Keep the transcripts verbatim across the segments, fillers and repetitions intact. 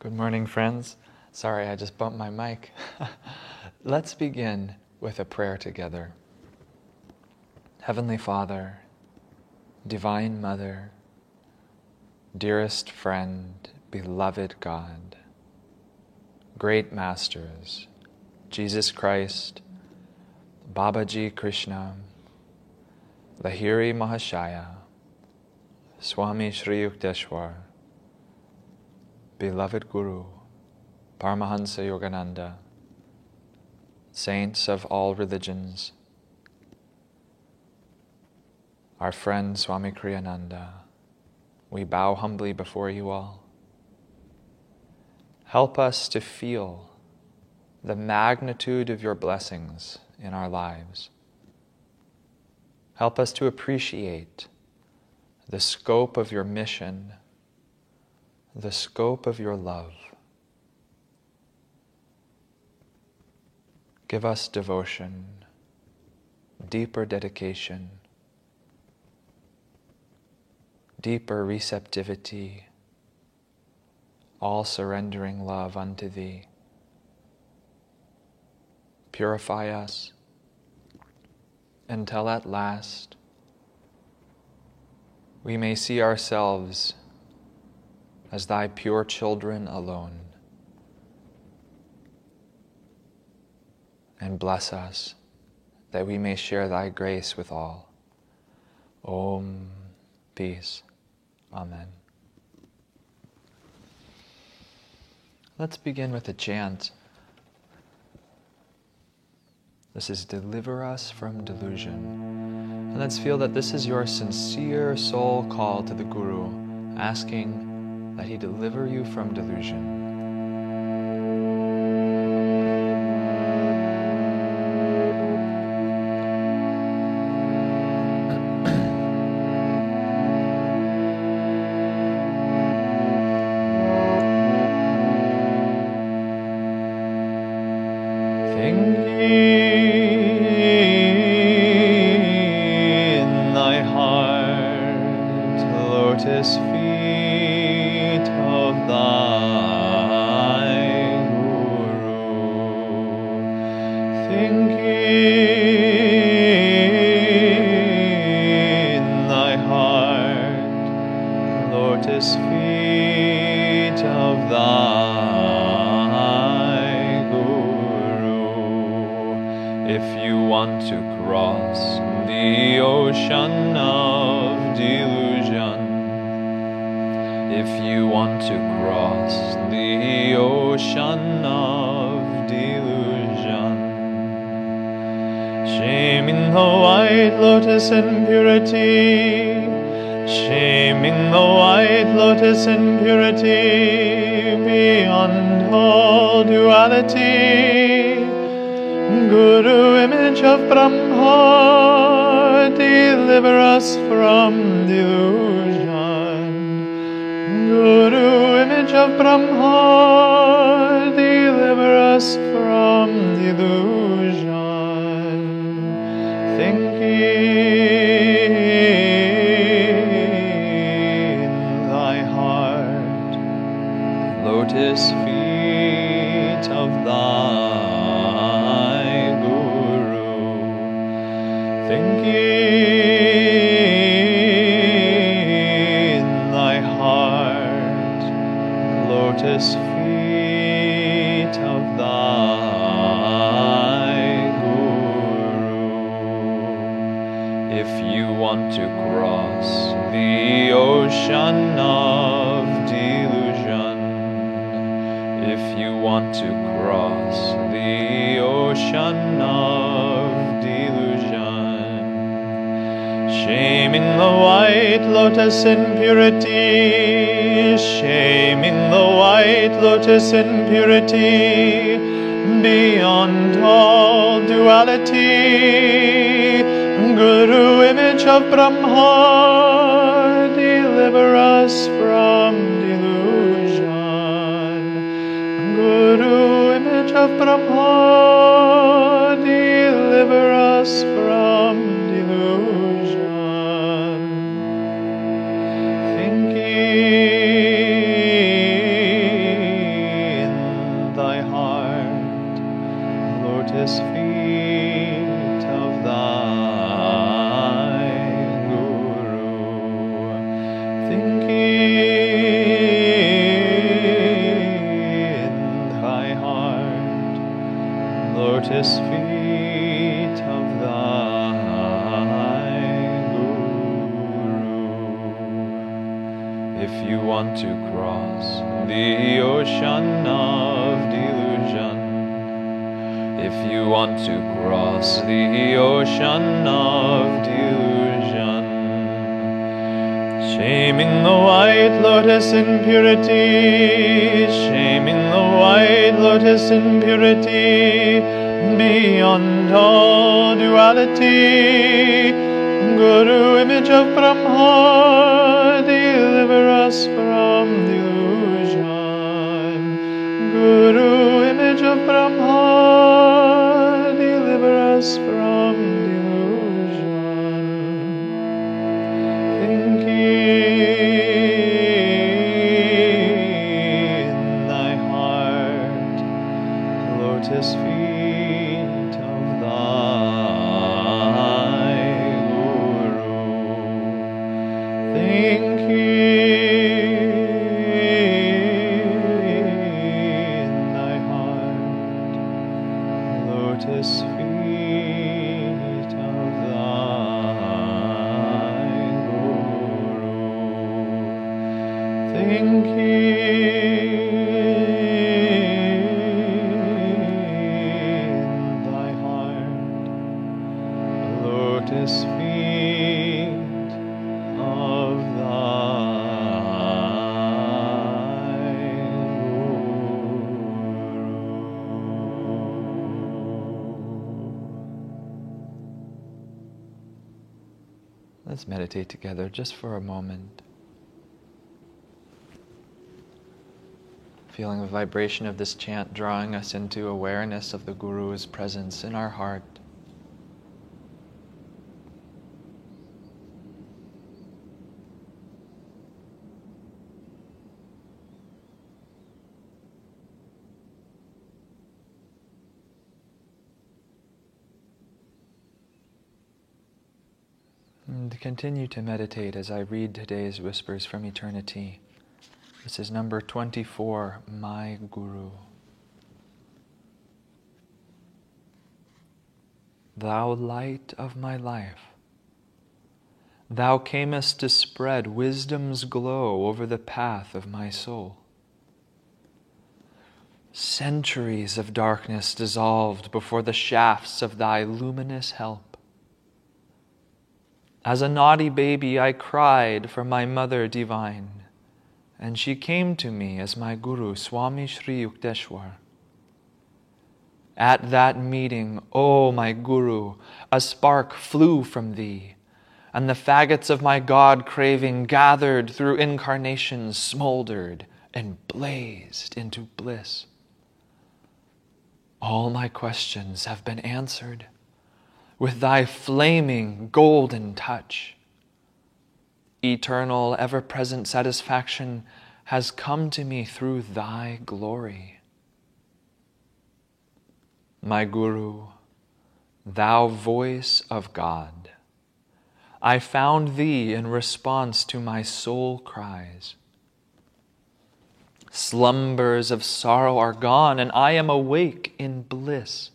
Good morning, friends. Sorry, I just bumped my mic. Let's begin with a prayer together. Heavenly Father, Divine Mother, dearest friend, beloved God, great masters, Jesus Christ, Babaji Krishna, Lahiri Mahashaya, Swami Shri Yukteswar, beloved Guru, Paramahansa Yogananda, saints of all religions, our friend Swami Kriyananda, we bow humbly before you all. Help us to feel the magnitude of your blessings in our lives. Help us to appreciate the scope of your mission, the scope of your love. Give us devotion, deeper dedication, deeper receptivity, all surrendering love unto Thee. Purify us until at last we may see ourselves as Thy pure children alone. And bless us that we may share Thy grace with all. Om, peace. Amen. Let's begin with a chant. This is Deliver Us from Delusion. And let's feel that this is your sincere soul call to the Guru, asking that he deliver you from delusion. And purity, shaming the white lotus in purity, beyond all duality. Guru, image of Brahma, deliver us from delusion. Guru, image of Brahma, deliver us from delusion. Thinking lotus feet of Thy Guru, thinking in Thy heart, lotus feet of Thy Guru. If you want to cross the ocean of delusion, if you want to cross the ocean of delusion, shaming the white lotus in purity, shaming the white lotus in purity, beyond all duality. Guru, image of Brahma, deliver us from delusion. Guru, image of Brahma, deliver us from delusion. Thinking lotus feet of thy Guru. If you want to cross the ocean of delusion, if you want to cross the ocean of delusion, shaming the white lotus in purity, shaming the white lotus in purity, beyond all duality, Guru, image of Brahma, deliver us from delusion. Guru, image of Brahma, deliver us from delusion. Thinking in thy heart, lotus feet of thy Guru. Thinking in thy heart, lotus feet of thy Guru. Thinking in thy heart, lotus feet of thy Guru. Let's meditate together just for a moment. Feeling the vibration of this chant drawing us into awareness of the Guru's presence in our heart. And continue to meditate as I read today's Whispers from Eternity. This is number twenty-four, My Guru. Thou light of my life, thou camest to spread wisdom's glow over the path of my soul. Centuries of darkness dissolved before the shafts of thy luminous help. As a naughty baby I cried for my mother divine, and she came to me as my Guru, Swami Shri Yukteswar. At that meeting, O my Guru, a spark flew from thee, and the faggots of my God craving gathered through incarnations smoldered and blazed into bliss. All my questions have been answered with thy flaming golden touch. Eternal, ever-present satisfaction has come to me through thy glory. My Guru, thou voice of God, I found thee in response to my soul cries. Slumbers of sorrow are gone, and I am awake in bliss.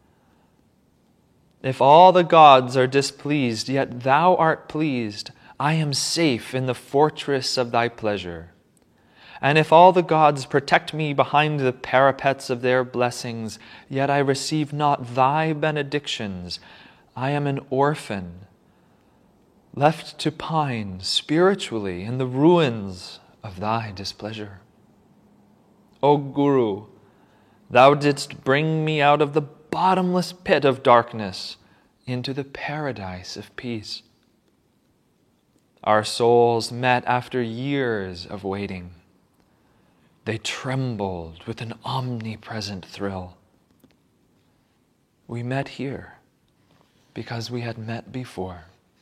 If all the gods are displeased, yet thou art pleased, I am safe in the fortress of thy pleasure. And if all the gods protect me behind the parapets of their blessings, yet I receive not thy benedictions, I am an orphan, left to pine spiritually in the ruins of thy displeasure. O Guru, thou didst bring me out of the bottomless pit of darkness into the paradise of peace. Our souls met after years of waiting. They trembled with an omnipresent thrill. We met here because we had met before.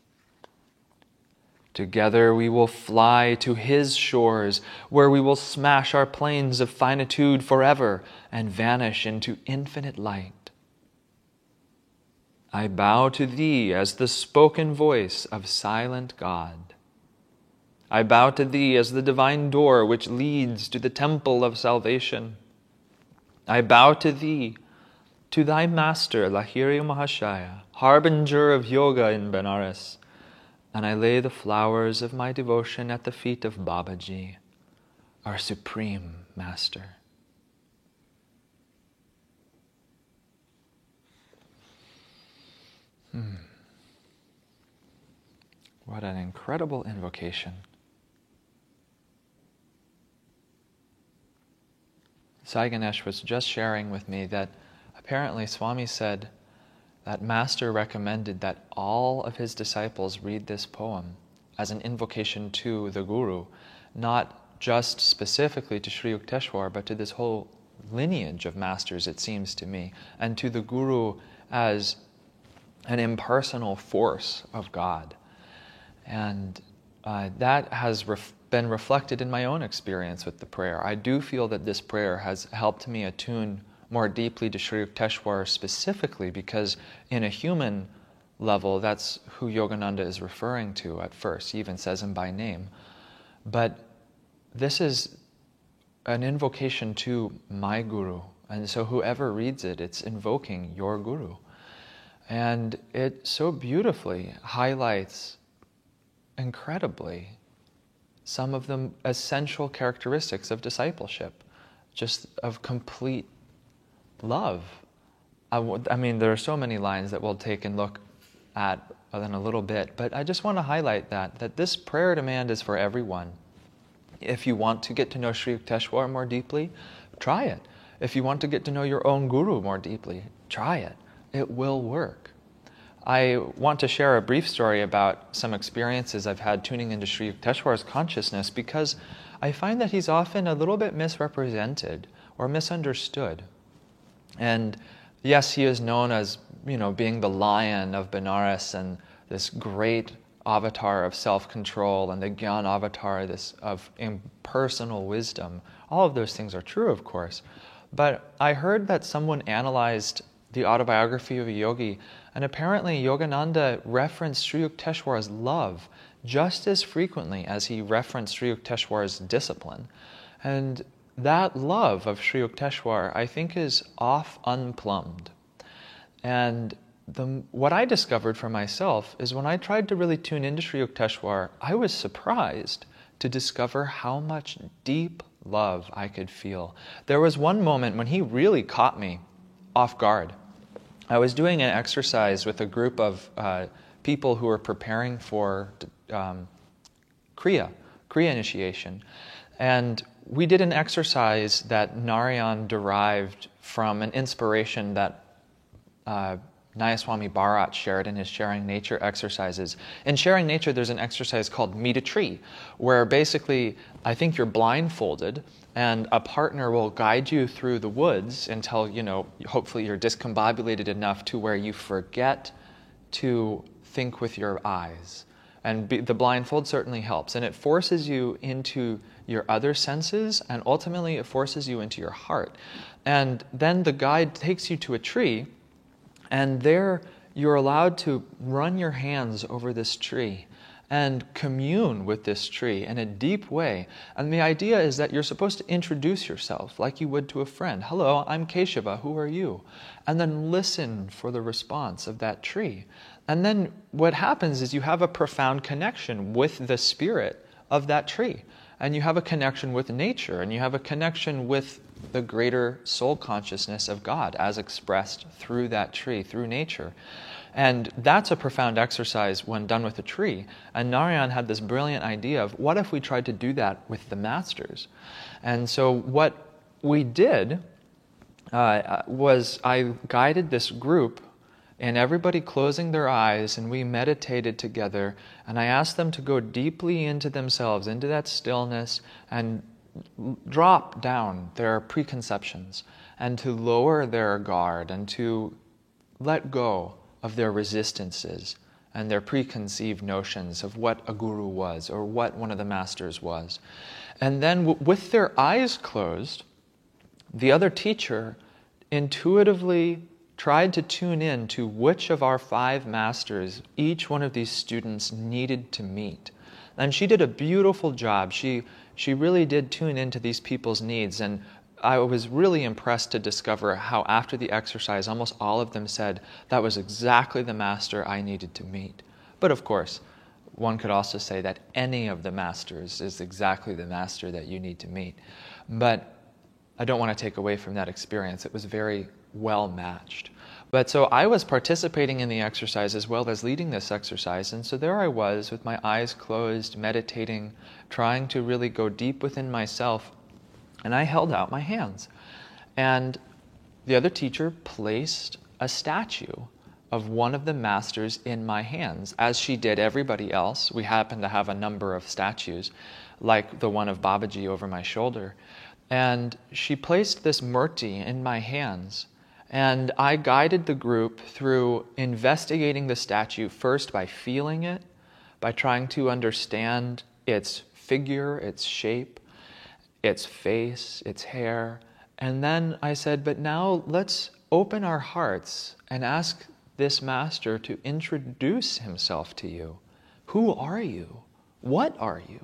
Together we will fly to his shores, where we will smash our planes of finitude forever and vanish into infinite light. I bow to thee as the spoken voice of silent God. I bow to thee as the divine door which leads to the temple of salvation. I bow to thee To thy master, Lahiri Mahashaya, harbinger of yoga in Benares, and I lay the flowers of my devotion at the feet of Babaji, our supreme master. Hmm. What an incredible invocation. Sai Ganesh was just sharing with me that apparently Swami said that Master recommended that all of his disciples read this poem as an invocation to the Guru, not just specifically to Sri Yukteswar, but to this whole lineage of masters, it seems to me, and to the Guru as an impersonal force of God. And uh, that has ref- been reflected in my own experience with the prayer. I do feel that this prayer has helped me attune more deeply to Sri Yukteswar specifically, because in a human level, that's who Yogananda is referring to at first. He even says him by name. But this is an invocation to my Guru. And so whoever reads it, it's invoking your Guru. And it so beautifully highlights incredibly some of the essential characteristics of discipleship, just of complete love. I, w- I mean, there are so many lines that we'll take and look at in a little bit, but I just want to highlight that, that this prayer demand is for everyone. If you want to get to know Sri Yukteswar more deeply, try it. If you want to get to know your own Guru more deeply, try it. It will work. I want to share a brief story about some experiences I've had tuning into Sri Yukteswar's consciousness, because I find that he's often a little bit misrepresented or misunderstood. And yes, he is known as, you know, being the lion of Benares and this great avatar of self-control, and the Gyan avatar this of impersonal wisdom. All of those things are true, of course. But I heard that someone analyzed the autobiography of a yogi, and apparently Yogananda referenced Sri Yukteswar's love just as frequently as he referenced Sri Yukteswar's discipline. And that love of Sri Yukteswar, I think, is off unplumbed. And the, what I discovered for myself is when I tried to really tune into Sri Yukteswar, I was surprised to discover how much deep love I could feel. There was one moment when he really caught me off guard. I was doing an exercise with a group of uh, people who were preparing for um, Kriya, Kriya initiation. And we did an exercise that Narayan derived from an inspiration that uh, Nayaswami Bharat shared in his Sharing Nature exercises. In Sharing Nature, there's an exercise called Meet a Tree, where basically, I think you're blindfolded, and a partner will guide you through the woods until, you know, hopefully you're discombobulated enough to where you forget to think with your eyes. And be, the blindfold certainly helps. And it forces you into your other senses, and ultimately it forces you into your heart. And then the guide takes you to a tree, and there you're allowed to run your hands over this tree and commune with this tree in a deep way. And the idea is that you're supposed to introduce yourself like you would to a friend. Hello, I'm Keshava, who are you? And then listen for the response of that tree. And then what happens is you have a profound connection with the spirit of that tree. And you have a connection with nature, and you have a connection with the greater soul consciousness of God as expressed through that tree, through nature. And that's a profound exercise when done with a tree. And Narayan had this brilliant idea of, what if we tried to do that with the masters? And so what we did uh, was I guided this group, and everybody closing their eyes, and we meditated together, and I asked them to go deeply into themselves, into that stillness, and drop down their preconceptions, and to lower their guard, and to let go of their resistances and their preconceived notions of what a guru was or what one of the masters was. And then w- with their eyes closed, the other teacher intuitively tried to tune in to which of our five masters each one of these students needed to meet. And she did a beautiful job. She she really did tune into these people's needs. And I was really impressed to discover how after the exercise, almost all of them said, that was exactly the master I needed to meet. But of course, one could also say that any of the masters is exactly the master that you need to meet. But I don't want to take away from that experience. It was very well matched. But so I was participating in the exercise as well as leading this exercise. And so there I was with my eyes closed, meditating, trying to really go deep within myself. And I held out my hands. And the other teacher placed a statue of one of the masters in my hands, as she did everybody else. We happened to have a number of statues, like the one of Babaji over my shoulder. And she placed this murti in my hands. And I guided the group through investigating the statue first by feeling it, by trying to understand its figure, its shape, its face, its hair. And then I said, but now let's open our hearts and ask this master to introduce himself to you. Who are you? What are you?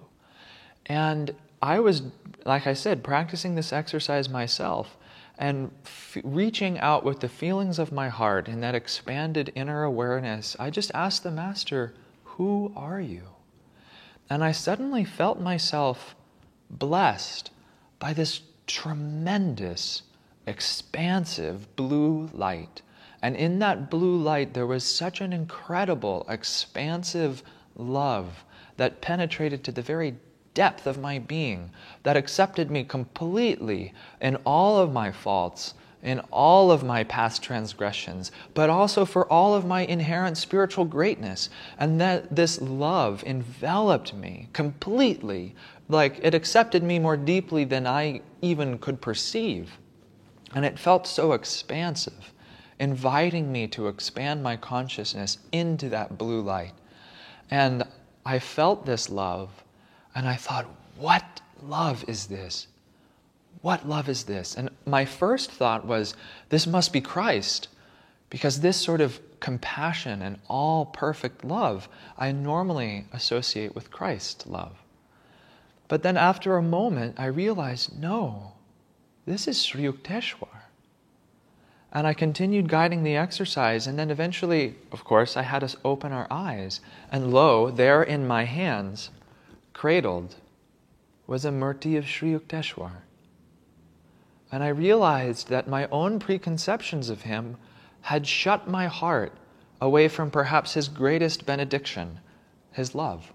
And I was, like I said, practicing this exercise myself and f- reaching out with the feelings of my heart in that expanded inner awareness. I just asked the master, who are you? And I suddenly felt myself blessed by this tremendous, expansive blue light. And in that blue light, there was such an incredible, expansive love that penetrated to the very depth of my being, that accepted me completely in all of my faults, in all of my past transgressions, but also for all of my inherent spiritual greatness. And that this love enveloped me completely, like it accepted me more deeply than I even could perceive. And it felt so expansive, inviting me to expand my consciousness into that blue light. And I felt this love, and I thought, what love is this? What love is this? And my first thought was, this must be Christ, because this sort of compassion and all perfect love I normally associate with Christ's love. But then after a moment, I realized, no, this is Sri Yukteswar. And I continued guiding the exercise, and then eventually, of course, I had us open our eyes, and lo, there in my hands, cradled, was a murti of Sri Yukteswar. And I realized that my own preconceptions of him had shut my heart away from perhaps his greatest benediction, his love.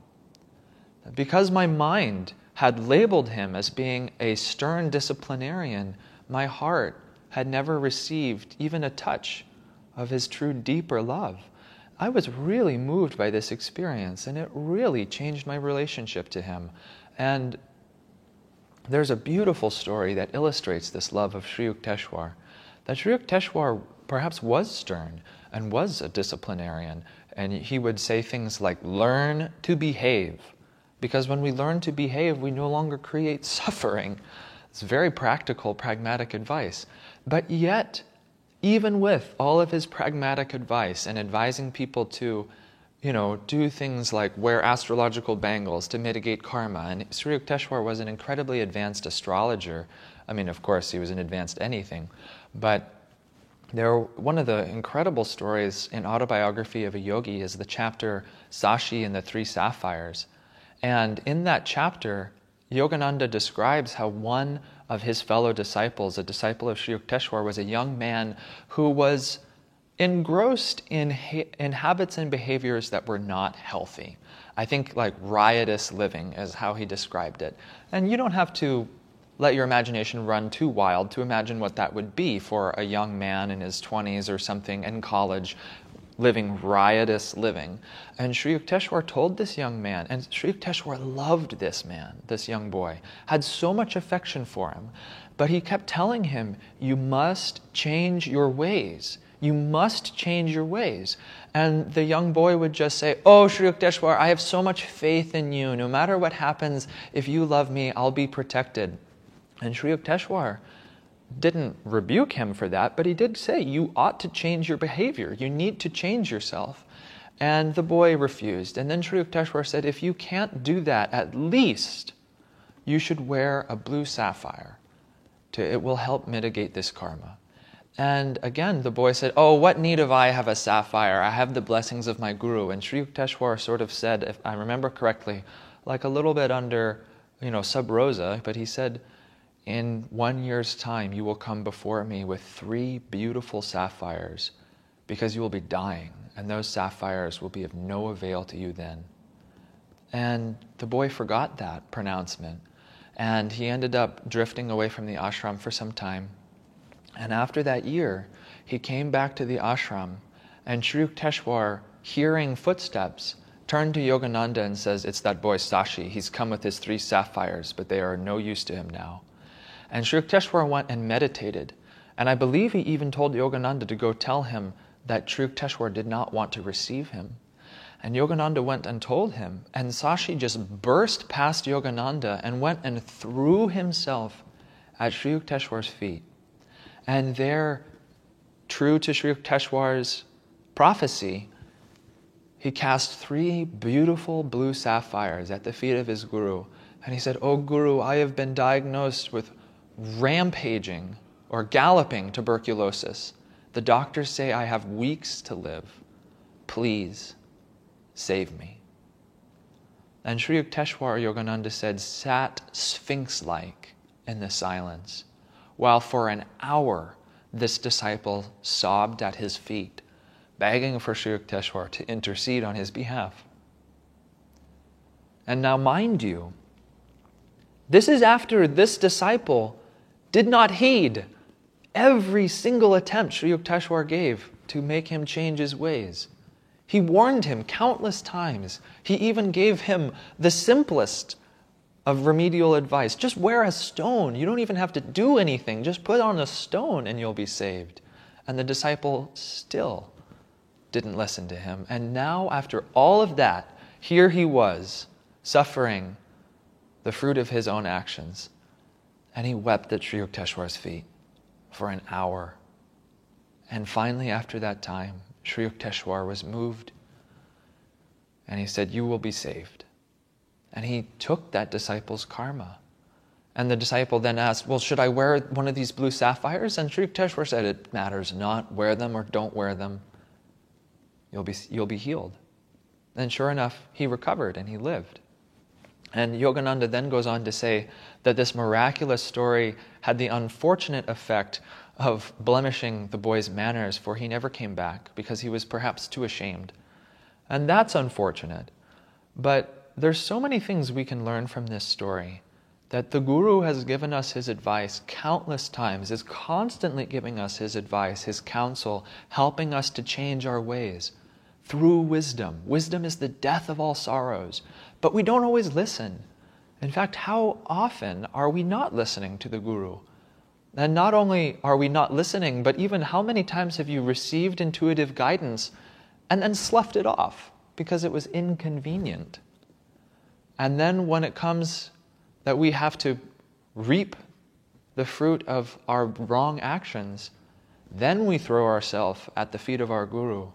Because my mind had labeled him as being a stern disciplinarian, my heart had never received even a touch of his true deeper love. I was really moved by this experience, and it really changed my relationship to him. And there's a beautiful story that illustrates this love of Sri Yukteswar, that Sri Yukteswar perhaps was stern and was a disciplinarian, and he would say things like, learn to behave, because when we learn to behave, we no longer create suffering. It's very practical, pragmatic advice. But yet, even with all of his pragmatic advice and advising people to, you know, do things like wear astrological bangles to mitigate karma, and Sri Yukteswar was an incredibly advanced astrologer. I mean, of course, he was an advanced anything, but there, one of the incredible stories in Autobiography of a Yogi is the chapter Sashi and the Three Sapphires. And in that chapter, Yogananda describes how one of his fellow disciples, a disciple of Sri Yukteswar, was a young man who was engrossed in, ha- in habits and behaviors that were not healthy. I think like riotous living is how he described it. And you don't have to let your imagination run too wild to imagine what that would be for a young man in his twenties or something in college, living riotous living. And Sri Yukteswar told this young man, and Sri Yukteswar loved this man, this young boy, had so much affection for him, but he kept telling him, you must change your ways. You must change your ways. And the young boy would just say, oh, Sri Yukteswar, I have so much faith in you. No matter what happens, if you love me, I'll be protected. And Sri Yukteswar didn't rebuke him for that, but he did say, you ought to change your behavior. You need to change yourself. And the boy refused. And then Sri Yukteswar said, if you can't do that, at least you should wear a blue sapphire to, it will help mitigate this karma. And again, the boy said, oh, what need have I have a sapphire? I have the blessings of my guru. And Sri Yukteswar sort of said, if I remember correctly, like a little bit under, you know, sub rosa, but he said, in one year's time, you will come before me with three beautiful sapphires because you will be dying, and those sapphires will be of no avail to you then. And the boy forgot that pronouncement, and he ended up drifting away from the ashram for some time. And after that year, he came back to the ashram, and Sri Yukteswar, hearing footsteps, turned to Yogananda and says, it's that boy Sashi. He's come with his three sapphires, but they are no use to him now. And Sri Yukteswar went and meditated. And I believe he even told Yogananda to go tell him that Sri Yukteswar did not want to receive him. And Yogananda went and told him. And Sashi just burst past Yogananda and went and threw himself at Sri Yukteswar's feet. And there, true to Sri Yukteswar's prophecy, he cast three beautiful blue sapphires at the feet of his guru. And he said, oh Guru, I have been diagnosed with rampaging or galloping tuberculosis. The doctors say I have weeks to live. Please save me. And Sri Yukteswar, Yogananda said, sat sphinx-like in the silence, while for an hour this disciple sobbed at his feet, begging for Sri Yukteswar to intercede on his behalf. And now mind you, this is after this disciple did not heed every single attempt Sri Yukteswar gave to make him change his ways. He warned him countless times. He even gave him the simplest of remedial advice. Just wear a stone. You don't even have to do anything. Just put on a stone and you'll be saved. And the disciple still didn't listen to him. And now, after all of that, here he was, suffering the fruit of his own actions. And he wept at Sri Yukteswar's feet for an hour. And finally, after that time, Sri Yukteswar was moved. And he said, you will be saved. And he took that disciple's karma. And the disciple then asked, well, should I wear one of these blue sapphires? And Sri Yukteswar said, it matters not. Wear them or don't wear them. You'll be, you'll be healed. And sure enough, he recovered and he lived. And Yogananda then goes on to say that this miraculous story had the unfortunate effect of blemishing the boy's manners, for he never came back because he was perhaps too ashamed. And that's unfortunate. But there's so many things we can learn from this story, that the Guru has given us his advice countless times, is constantly giving us his advice, his counsel, helping us to change our ways through wisdom. Wisdom is the death of all sorrows. But we don't always listen. In fact, how often are we not listening to the Guru? And not only are we not listening, but even how many times have you received intuitive guidance and then sloughed it off because it was inconvenient? And then when it comes that we have to reap the fruit of our wrong actions, then we throw ourselves at the feet of our Guru.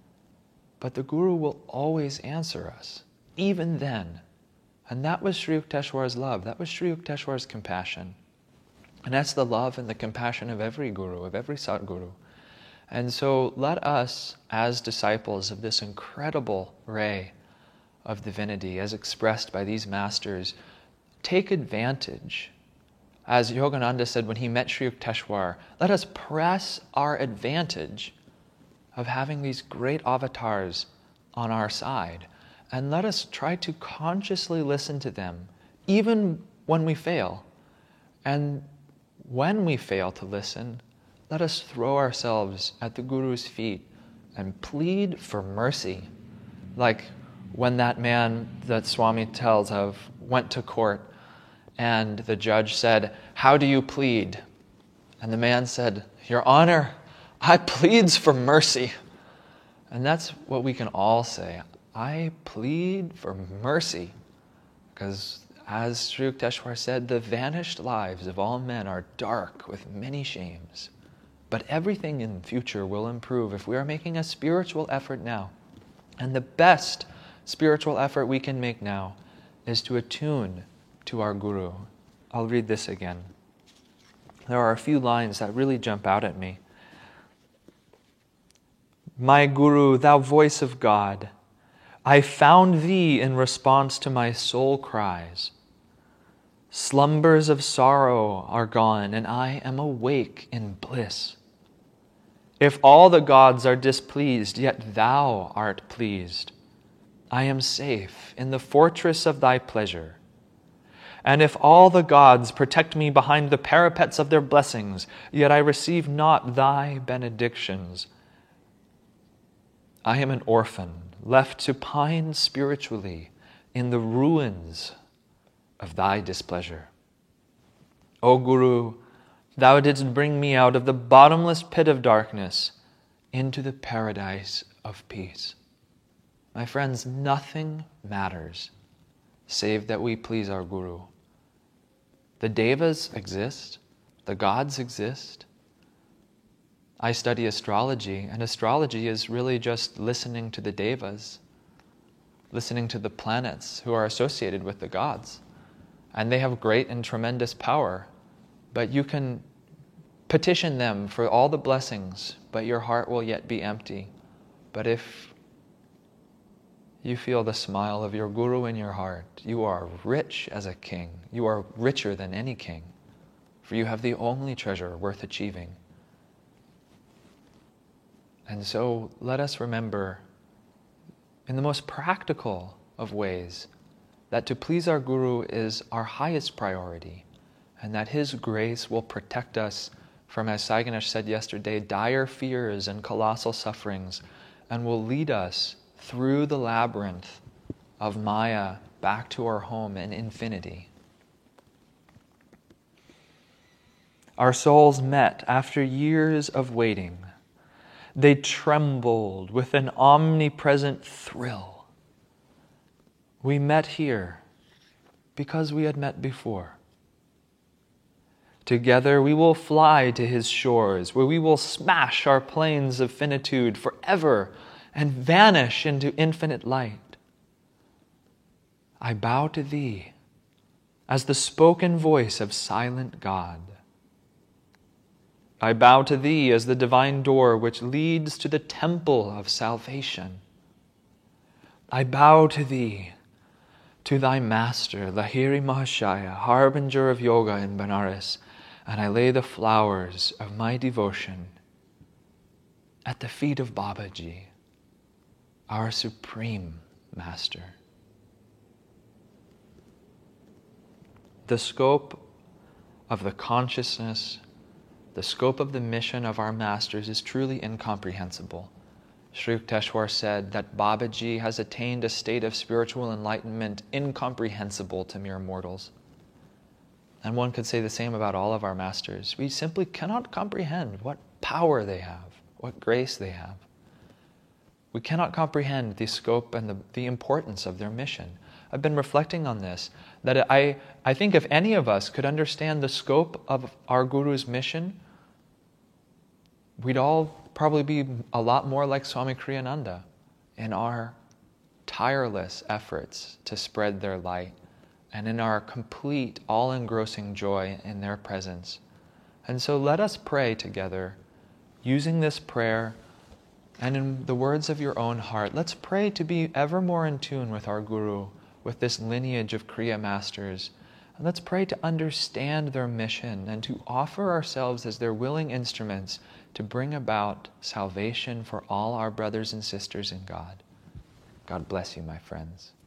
But the Guru will always answer us, even then. And that was Sri Yukteswar's love. That was Sri Yukteswar's compassion. And that's the love and the compassion of every Guru, of every Satguru. And so let us, as disciples of this incredible ray of divinity, as expressed by these masters, take advantage. As Yogananda said when he met Sri Yukteswar, let us press our advantage of having these great avatars on our side. And let us try to consciously listen to them, even when we fail. And when we fail to listen, let us throw ourselves at the Guru's feet and plead for mercy. Like when that man that Swami tells of went to court and the judge said, how do you plead? And the man said, Your Honor, I pleads for mercy. And that's what we can all say. I plead for mercy. Because as Sri Yukteswar said, the vanished lives of all men are dark with many shames. But everything in the future will improve if we are making a spiritual effort now. And the best spiritual effort we can make now is to attune to our Guru. I'll read this again. there are a few lines that really jump out at me. My Guru, thou voice of God, I found thee in response to my soul cries. Slumbers of sorrow are gone, and I am awake in bliss. If all the gods are displeased, yet thou art pleased. I am safe in the fortress of thy pleasure. And if all the gods protect me behind the parapets of their blessings, yet I receive not thy benedictions, I am an orphan, left to pine spiritually in the ruins of thy displeasure. O Guru, thou didst bring me out of the bottomless pit of darkness into the paradise of peace. My friends, nothing matters save that we please our Guru. The devas exist, the gods exist. I study astrology, and astrology is really just listening to the devas, listening to the planets who are associated with the gods. And they have great and tremendous power, but you can petition them for all the blessings, but your heart will yet be empty. But if you feel the smile of your Guru in your heart, you are rich as a king. You are richer than any king, for you have the only treasure worth achieving. And so let us remember, in the most practical of ways, that to please our Guru is our highest priority, and that His grace will protect us from, as Sai Ganesh said yesterday, dire fears and colossal sufferings, and will lead us through the labyrinth of Maya back to our home in infinity. Our souls met after years of waiting. They trembled with an omnipresent thrill. We met here because we had met before. Together we will fly to His shores, where we will smash our planes of finitude forever and vanish into infinite light. I bow to Thee as the spoken voice of silent God. I bow to Thee as the divine door which leads to the temple of salvation. I bow to Thee, to Thy Master, Lahiri Mahashaya, harbinger of yoga in Benares, and I lay the flowers of my devotion at the feet of Babaji, our Supreme Master. The scope of the consciousness, the scope of the mission of our masters is truly incomprehensible. Sri Yukteswar said that Babaji has attained a state of spiritual enlightenment incomprehensible to mere mortals. And one could say the same about all of our masters. We simply cannot comprehend what power they have, what grace they have. We cannot comprehend the scope and the, the importance of their mission. I've been reflecting on this, that I, I think if any of us could understand the scope of our Guru's mission, we'd all probably be a lot more like Swami Kriyananda in our tireless efforts to spread their light and in our complete, all-engrossing joy in their presence. And so let us pray together, using this prayer and in the words of your own heart. Let's pray to be ever more in tune with our Guru, with this lineage of Kriya masters. And let's pray to understand their mission and to offer ourselves as their willing instruments to bring about salvation for all our brothers and sisters in God. God bless you, my friends.